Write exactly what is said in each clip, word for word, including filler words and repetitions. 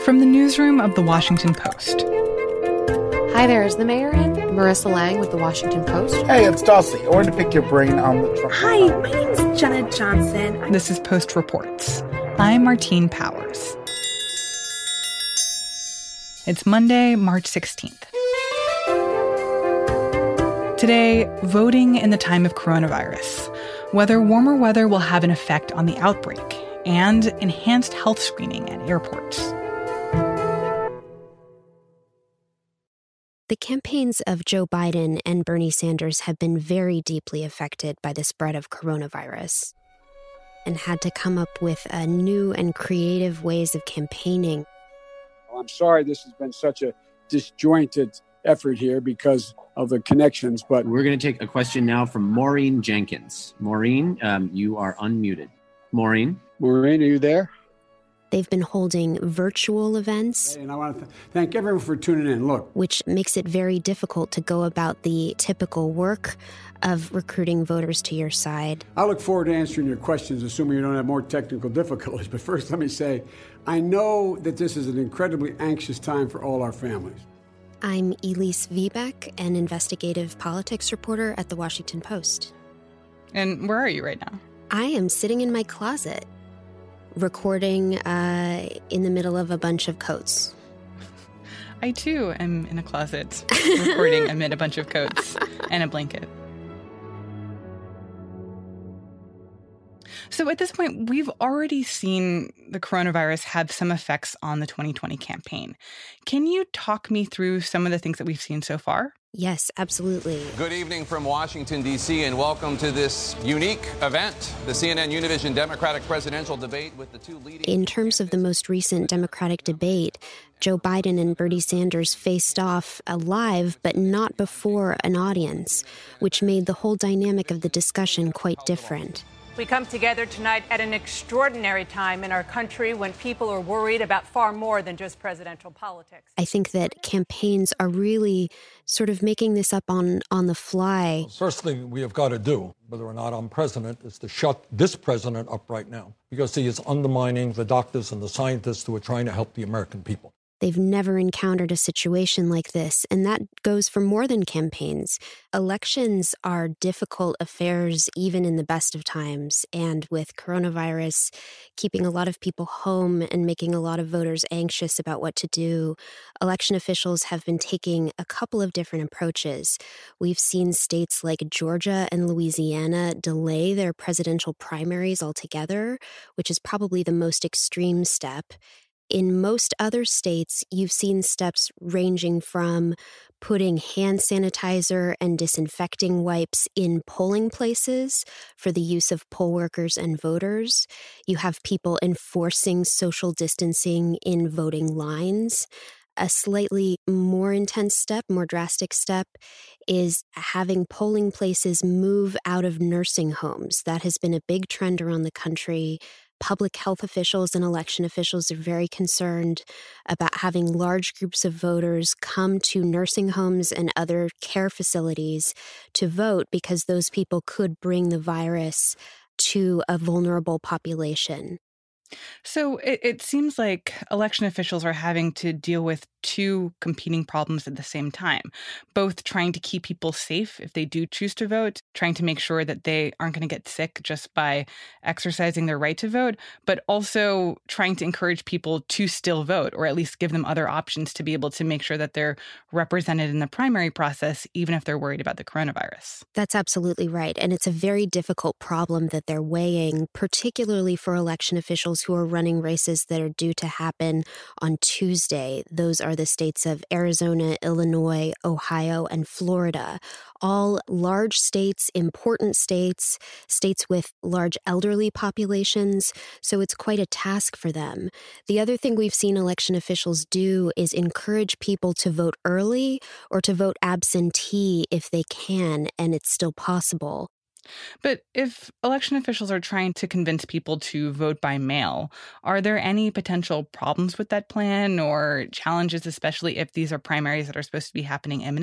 From the newsroom of The Washington Post. Hi there, is the mayor in? Marissa Lang with The Washington Post. Hey, it's Dulcie. I wanted to pick your brain on the Trump. Hi, my name is Jenna Johnson. This is Post Reports. I'm Martine Powers. It's Monday, March sixteenth. Today, voting in the time of coronavirus, whether warmer weather will have an effect on the outbreak, and enhanced health screening at airports. The campaigns of Joe Biden and Bernie Sanders have been very deeply affected by the spread of coronavirus and had to come up with uh, new and creative ways of campaigning. I'm sorry this has been such a disjointed effort here because of the connections, but... We're going to take a question now from Maureen Jenkins. Maureen, um, you are unmuted. Maureen? Maureen, are you there? They've been holding virtual events. And I want to th- thank everyone for tuning in. Look. Which makes it very difficult to go about the typical work of recruiting voters to your side. I look forward to answering your questions, assuming you don't have more technical difficulties. But first, let me say, I know that this is an incredibly anxious time for all our families. I'm Elise Viebeck, an investigative politics reporter at The Washington Post. And where are you right now? I am sitting in my closet, recording uh, in the middle of a bunch of coats. I, too, am in a closet, recording amid a bunch of coats and a blanket. So at this point, we've already seen the coronavirus have some effects on the twenty twenty campaign. Can you talk me through some of the things that we've seen so far? Yes, absolutely. Good evening from Washington, D C, and welcome to this unique event, the C N N Univision Democratic presidential debate with the two leading... In terms of the most recent Democratic debate, Joe Biden and Bernie Sanders faced off live, but not before an audience, which made the whole dynamic of the discussion quite different. We come together tonight at an extraordinary time in our country when people are worried about far more than just presidential politics. I think that campaigns are really sort of making this up on, on the fly. The first thing we have got to do, whether or not I'm president, is to shut this president up right now, because he is undermining the doctors and the scientists who are trying to help the American people. They've never encountered a situation like this, and that goes for more than campaigns. Elections are difficult affairs even in the best of times, and with coronavirus keeping a lot of people home and making a lot of voters anxious about what to do, election officials have been taking a couple of different approaches. We've seen states like Georgia and Louisiana delay their presidential primaries altogether, which is probably the most extreme step. In most other states, you've seen steps ranging from putting hand sanitizer and disinfecting wipes in polling places for the use of poll workers and voters. You have people enforcing social distancing in voting lines. A slightly more intense step, more drastic step, is having polling places move out of nursing homes. That has been a big trend around the country. Public health officials and election officials are very concerned about having large groups of voters come to nursing homes and other care facilities to vote because those people could bring the virus to a vulnerable population. So it, it seems like election officials are having to deal with two competing problems at the same time, both trying to keep people safe if they do choose to vote, trying to make sure that they aren't going to get sick just by exercising their right to vote, but also trying to encourage people to still vote, or at least give them other options to be able to make sure that they're represented in the primary process, even if they're worried about the coronavirus. That's absolutely right. And it's a very difficult problem that they're weighing, particularly for election officials who are running races that are due to happen on Tuesday. Those are the states of Arizona, Illinois, Ohio, and Florida. All large states, important states, states with large elderly populations. So it's quite a task for them. The other thing we've seen election officials do is encourage people to vote early or to vote absentee if they can, and it's still possible. But if election officials are trying to convince people to vote by mail, are there any potential problems with that plan or challenges, especially if these are primaries that are supposed to be happening imminently?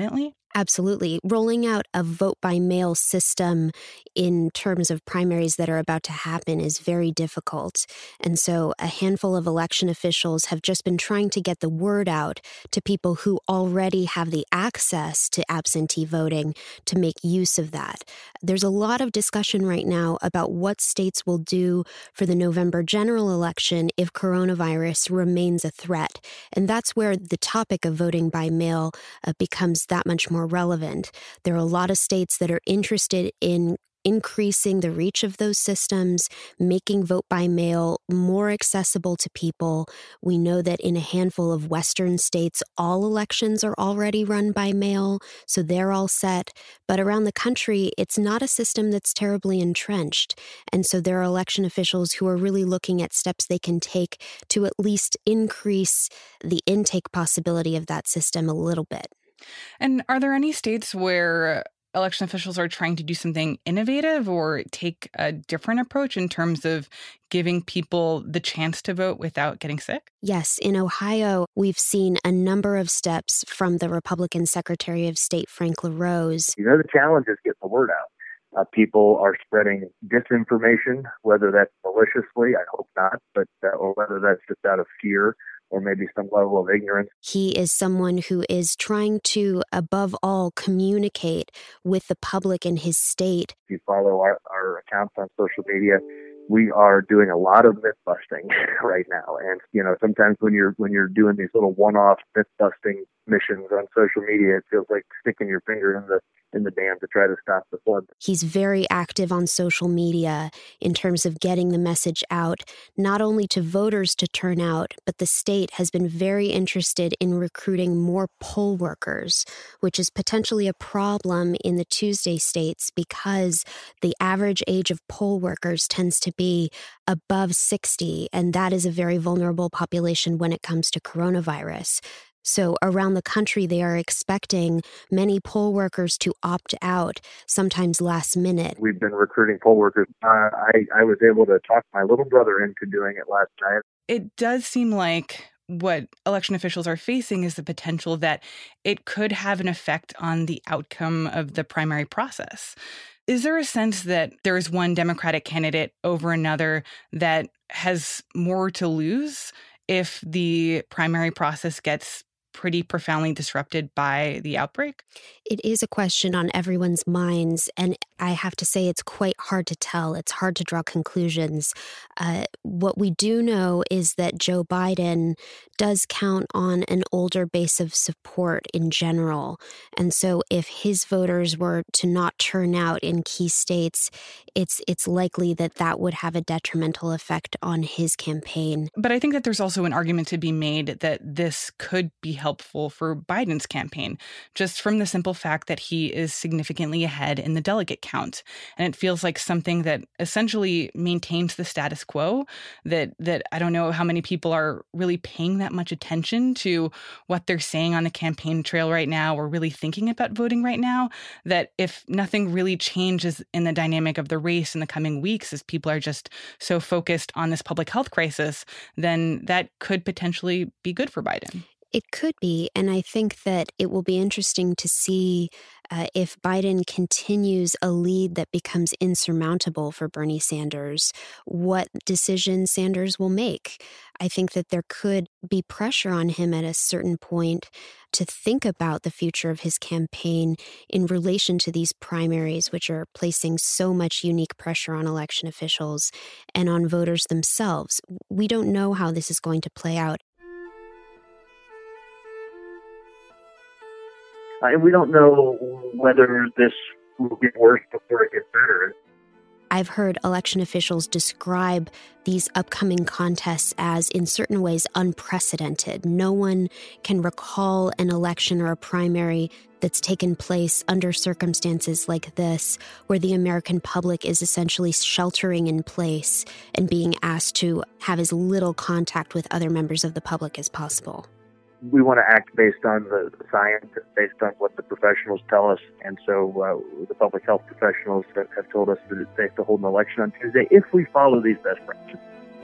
Absolutely. Rolling out a vote-by-mail system in terms of primaries that are about to happen is very difficult. And so a handful of election officials have just been trying to get the word out to people who already have the access to absentee voting to make use of that. There's a lot of discussion right now about what states will do for the November general election if coronavirus remains a threat. And that's where the topic of voting by mail uh, becomes that much more relevant. There are a lot of states that are interested in increasing the reach of those systems, making vote by mail more accessible to people. We know that in a handful of Western states, all elections are already run by mail, so they're all set. But around the country, it's not a system that's terribly entrenched. And so there are election officials who are really looking at steps they can take to at least increase the intake possibility of that system a little bit. And are there any states where election officials are trying to do something innovative or take a different approach in terms of giving people the chance to vote without getting sick? Yes. In Ohio, we've seen a number of steps from the Republican Secretary of State, Frank LaRose. You know, the challenge is getting the word out. Uh, people are spreading disinformation, whether that's maliciously, I hope not, but uh, or whether that's just out of fear or maybe some level of ignorance. He is someone who is trying to, above all, communicate with the public in his state. If you follow our, our accounts on social media, we are doing a lot of myth busting right now. And, you know, sometimes when you're when you're doing these little one-off myth busting missions on social media, it feels like sticking your finger in the in the dam to try to stop the flood. He's very active on social media in terms of getting the message out, not only to voters to turn out, but the state has been very interested in recruiting more poll workers, which is potentially a problem in the Tuesday states because the average age of poll workers tends to be above sixty, and that is a very vulnerable population when it comes to coronavirus. So around the country, they are expecting many poll workers to opt out, sometimes last minute. We've been recruiting poll workers. Uh, I, I was able to talk my little brother into doing it last night. It does seem like what election officials are facing is the potential that it could have an effect on the outcome of the primary process. Is there a sense that there is one Democratic candidate over another that has more to lose if the primary process gets pretty profoundly disrupted by the outbreak? It is a question on everyone's minds, and I have to say it's quite hard to tell. It's hard to draw conclusions. Uh, what we do know is that Joe Biden does count on an older base of support in general. And so if his voters were to not turn out in key states, it's it's likely that that would have a detrimental effect on his campaign. But I think that there's also an argument to be made that this could be helpful for Biden's campaign, just from the simple fact that he is significantly ahead in the delegate count. And it feels like something that essentially maintains the status quo, that that I don't know how many people are really paying that much attention to what they're saying on the campaign trail right now or really thinking about voting right now, that if nothing really changes in the dynamic of the race in the coming weeks as people are just so focused on this public health crisis, then that could potentially be good for Biden. It could be, and I think that it will be interesting to see uh, if Biden continues a lead that becomes insurmountable for Bernie Sanders, what decisions Sanders will make. I think that there could be pressure on him at a certain point to think about the future of his campaign in relation to these primaries, which are placing so much unique pressure on election officials and on voters themselves. We don't know how this is going to play out. Uh, and we don't know whether this will get worse before it gets better. I've heard election officials describe these upcoming contests as, in certain ways, unprecedented. No one can recall an election or a primary that's taken place under circumstances like this, where the American public is essentially sheltering in place and being asked to have as little contact with other members of the public as possible. We want to act based on the science, based on what the professionals tell us. And so uh, the public health professionals have, have told us that it's safe to hold an election on Tuesday if we follow these best practices.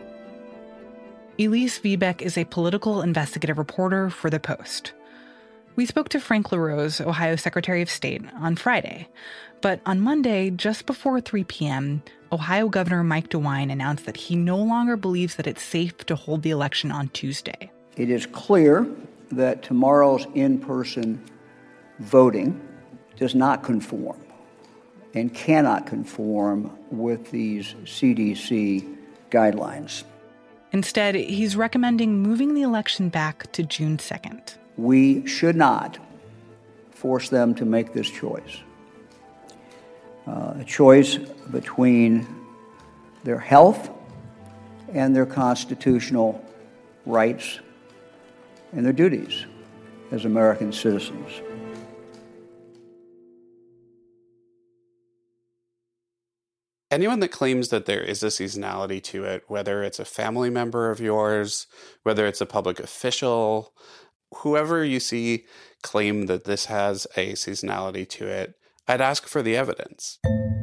Elise Viebeck is a political investigative reporter for The Post. We spoke to Frank LaRose, Ohio Secretary of State, on Friday. But on Monday, just before three p.m., Ohio Governor Mike DeWine announced that he no longer believes that it's safe to hold the election on Tuesday. It is clear that tomorrow's in-person voting does not conform and cannot conform with these C D C guidelines. Instead, he's recommending moving the election back to June second. We should not force them to make this choice. Uh, a choice between their health and their constitutional rights and their duties as American citizens. Anyone that claims that there is a seasonality to it, whether it's a family member of yours, whether it's a public official, whoever you see claim that this has a seasonality to it, I'd ask for the evidence.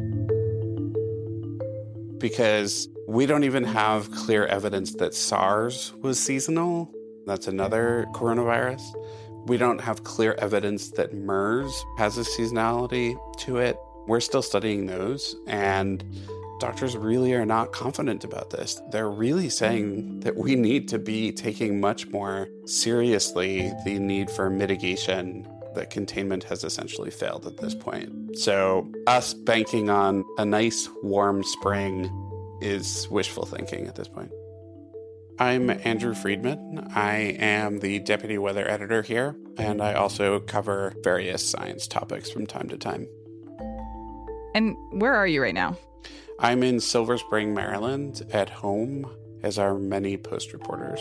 Because we don't even have clear evidence that SARS was seasonal. That's another coronavirus. We don't have clear evidence that MERS has a seasonality to it. We're still studying those, and doctors really are not confident about this. They're really saying that we need to be taking much more seriously the need for mitigation, that containment has essentially failed at this point. So us banking on a nice warm spring is wishful thinking at this point. I'm Andrew Friedman. I am the deputy weather editor here, and I also cover various science topics from time to time. And where are you right now? I'm in Silver Spring, Maryland, at home, as are many Post reporters.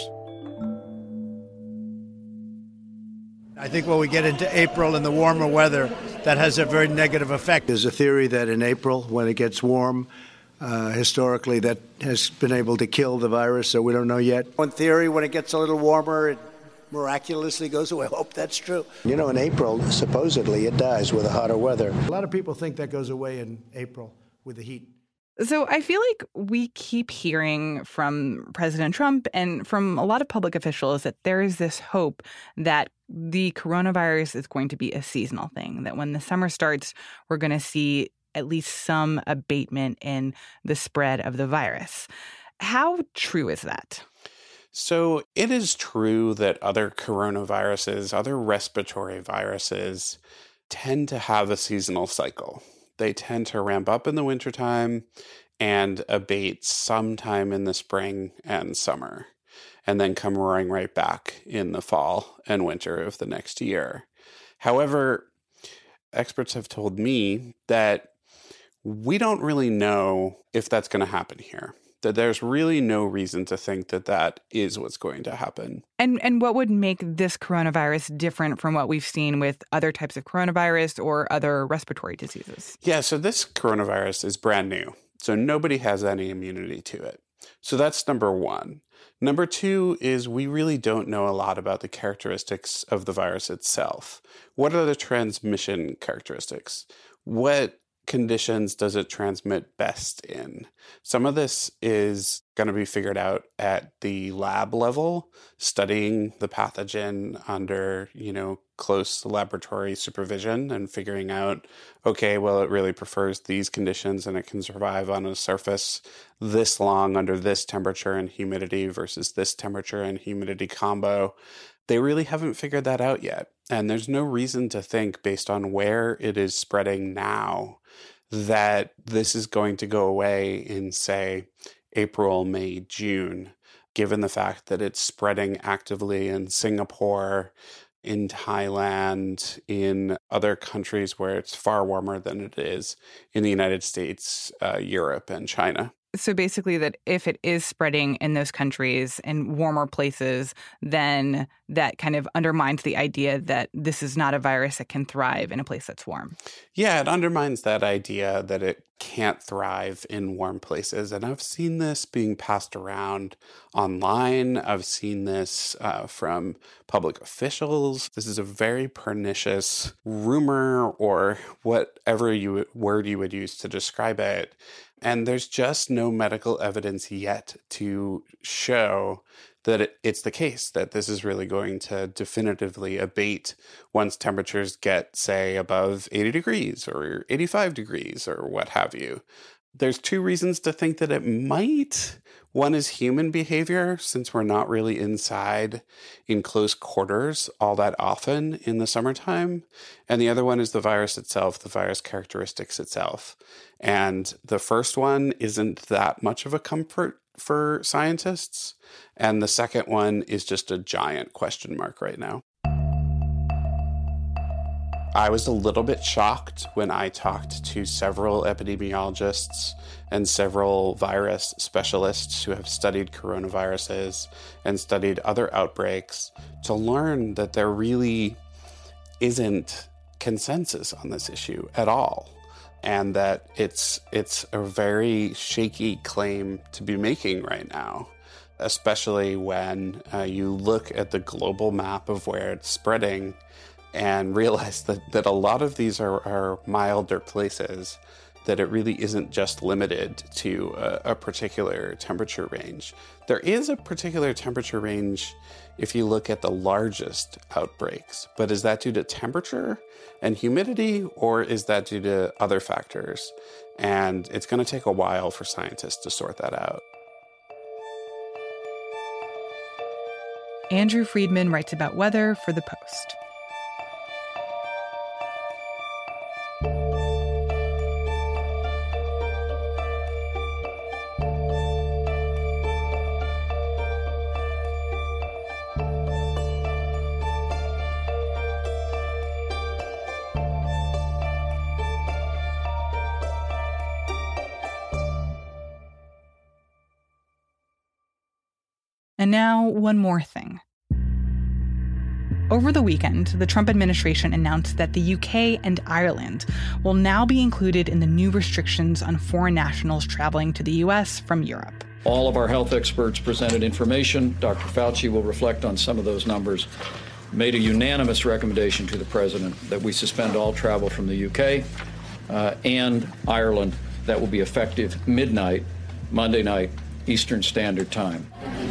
I think when we get into April and the warmer weather, that has a very negative effect. There's a theory that in April, when it gets warm, uh, historically, that has been able to kill the virus, so we don't know yet. One theory, when it gets a little warmer, it miraculously goes away. I hope that's true. You know, in April, supposedly, it dies with the hotter weather. A lot of people think that goes away in April with the heat. So I feel like we keep hearing from President Trump and from a lot of public officials that there is this hope that the coronavirus is going to be a seasonal thing, that when the summer starts, we're going to see at least some abatement in the spread of the virus. How true is that? So it is true that other coronaviruses, other respiratory viruses, tend to have a seasonal cycle. They tend to ramp up in the wintertime and abate sometime in the spring and summer, and then come roaring right back in the fall and winter of the next year. However, experts have told me that we don't really know if that's going to happen here. That there's really no reason to think that that is what's going to happen. And and what would make this coronavirus different from what we've seen with other types of coronavirus or other respiratory diseases? Yeah, so this coronavirus is brand new. So nobody has any immunity to it. So that's number one. Number two is we really don't know a lot about the characteristics of the virus itself. What are the transmission characteristics? What conditions does it transmit best in? Some of this is going to be figured out at the lab level, studying the pathogen under, you know, close laboratory supervision and figuring out, okay, well, it really prefers these conditions and it can survive on a surface this long under this temperature and humidity versus this temperature and humidity combo. They really haven't figured that out yet. And there's no reason to think, based on where it is spreading now, that this is going to go away in, say, April, May, June, given the fact that it's spreading actively in Singapore, in Thailand, in other countries where it's far warmer than it is in the United States, uh, Europe, and China. So basically that if it is spreading in those countries in warmer places, then that kind of undermines the idea that this is not a virus that can thrive in a place that's warm. Yeah, it undermines that idea that it can't thrive in warm places. And I've seen this being passed around online. I've seen this uh, from public officials. This is a very pernicious rumor, or whatever you word you would use to describe it. And there's just no medical evidence yet to show that it, it's the case, that this is really going to definitively abate once temperatures get, say, above eighty degrees or eighty-five degrees or what have you. There's two reasons to think that it might. One is human behavior, since we're not really inside in close quarters all that often in the summertime. And the other one is the virus itself, the virus characteristics itself. And the first one isn't that much of a comfort for scientists. And the second one is just a giant question mark right now. I was a little bit shocked when I talked to several epidemiologists and several virus specialists who have studied coronaviruses and studied other outbreaks to learn that there really isn't consensus on this issue at all, and that it's it's a very shaky claim to be making right now, especially when uh, you look at the global map of where it's spreading and realize that, that a lot of these are, are milder places, that it really isn't just limited to a, a particular temperature range. There is a particular temperature range if you look at the largest outbreaks, but is that due to temperature and humidity, or is that due to other factors? And it's going to take a while for scientists to sort that out. Andrew Friedman writes about weather for The Post. And now, one more thing. Over the weekend, the Trump administration announced that the U K and Ireland will now be included in the new restrictions on foreign nationals traveling to the U S from Europe. All of our health experts presented information. Doctor Fauci will reflect on some of those numbers. Made a unanimous recommendation to the president that we suspend all travel from the U K uh, and Ireland. That will be effective midnight, Monday night, Eastern Standard Time.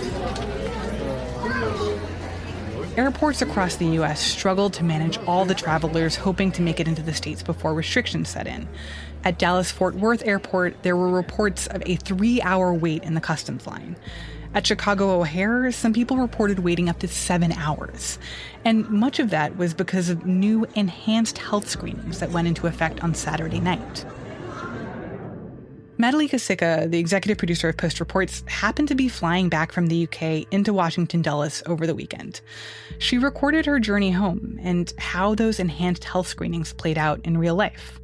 Airports across the U S struggled to manage all the travelers hoping to make it into the States before restrictions set in. At Dallas-Fort Worth Airport, there were reports of a three-hour wait in the customs line. At Chicago O'Hare, some people reported waiting up to seven hours. And much of that was because of new enhanced health screenings that went into effect on Saturday night. Madhulika Sikka, the executive producer of Post Reports, happened to be flying back from the U K into Washington Dulles over the weekend. She recorded her journey home and how those enhanced health screenings played out in real life.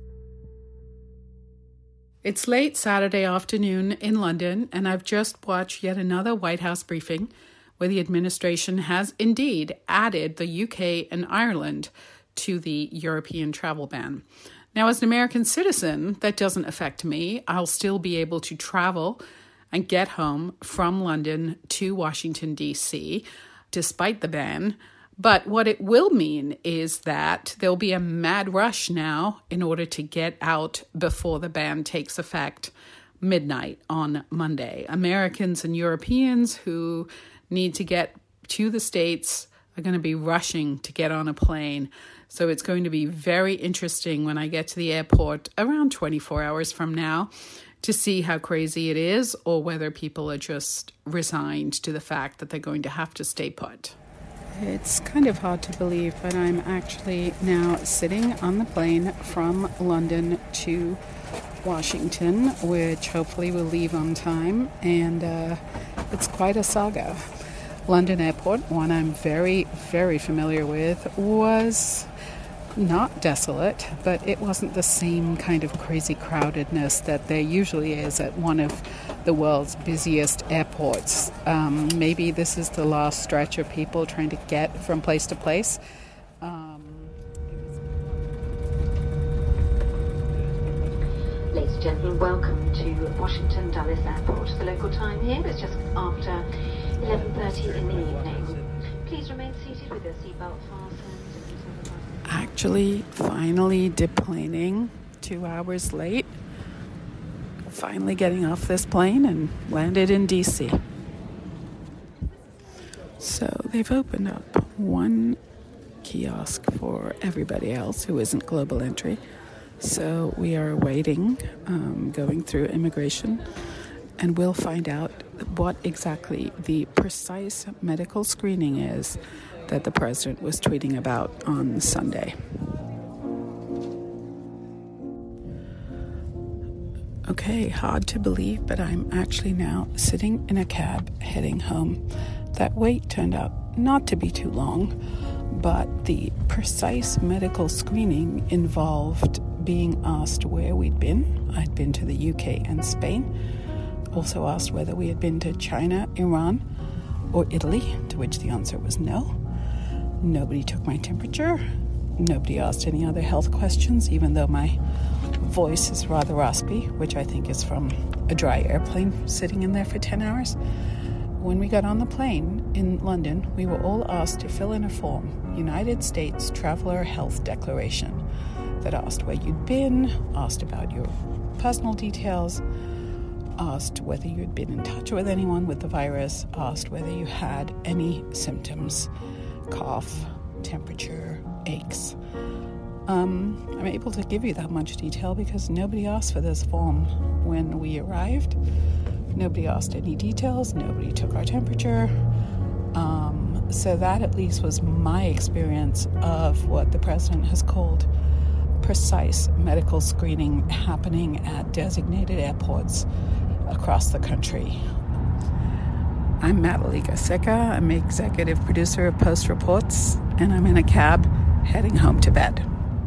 It's late Saturday afternoon in London, and I've just watched yet another White House briefing where the administration has indeed added the U K and Ireland to the European travel ban. Now, as an American citizen, that doesn't affect me. I'll still be able to travel and get home from London to Washington, D C, despite the ban. But what it will mean is that there'll be a mad rush now in order to get out before the ban takes effect midnight on Monday. Americans and Europeans who need to get to the States are going to be rushing to get on a plane. So it's going to be very interesting when I get to the airport around twenty-four hours from now to see how crazy it is, or whether people are just resigned to the fact that they're going to have to stay put. It's kind of hard to believe, but I'm actually now sitting on the plane from London to Washington, which hopefully will leave on time, and uh, it's quite a saga. London Airport, one I'm very, very familiar with, was not desolate, but it wasn't the same kind of crazy crowdedness that there usually is at one of the world's busiest airports. Um, maybe this is the last stretch of people trying to get from place to place. Um, Ladies and gentlemen, welcome to Washington Dulles Airport. The local time here is just after eleven thirty in the evening. Please remain seated with your seatbelt fastened. Actually, finally deplaning, two hours late. finally getting off this plane and landed in D C. So they've opened up one kiosk for everybody else who isn't Global Entry. So we are waiting, um, going through immigration, and we'll find out what exactly the precise medical screening is that the president was tweeting about on Sunday. Okay, hard to believe, but I'm actually now sitting in a cab heading home. That wait turned out not to be too long, but the precise medical screening involved being asked where we'd been. I'd been to the U K and Spain. Also asked whether we had been to China, Iran, or Italy, to which the answer was no. Nobody took my temperature. Nobody asked any other health questions, even though my voice is rather raspy, which I think is from a dry airplane sitting in there for ten hours. When we got on the plane in London, we were all asked to fill in a form, United States Traveler Health Declaration, that asked where you'd been, asked about your personal details, asked whether you'd been in touch with anyone with the virus, asked whether you had any symptoms, cough, temperature, aches. Um, I'm able to give you that much detail because nobody asked for this form when we arrived. Nobody asked any details. Nobody took our temperature. Um, so that at least was my experience of what the president has called precise medical screening happening at designated airports across the country. I'm Madalika Sika. I'm executive producer of Post Reports, and I'm in a cab heading home to bed.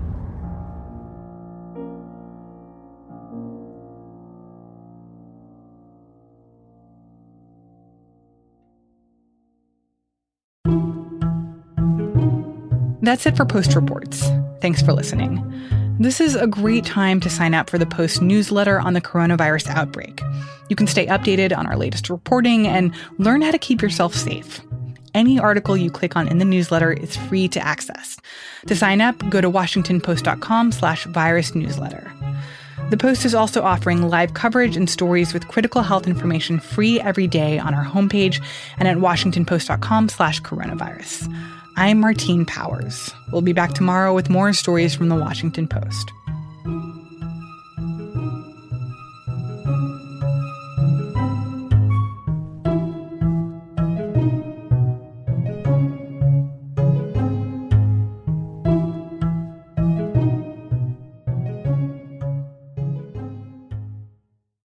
That's it for Post Reports. Thanks for listening. This is a great time to sign up for the Post newsletter on the coronavirus outbreak. You can stay updated on our latest reporting and learn how to keep yourself safe. Any article you click on in the newsletter is free to access. To sign up, go to washingtonpost.com slash virus newsletter. The Post is also offering live coverage and stories with critical health information free every day on our homepage and at washingtonpost.com slash coronavirus. I'm Martine Powers. We'll be back tomorrow with more stories from the Washington Post.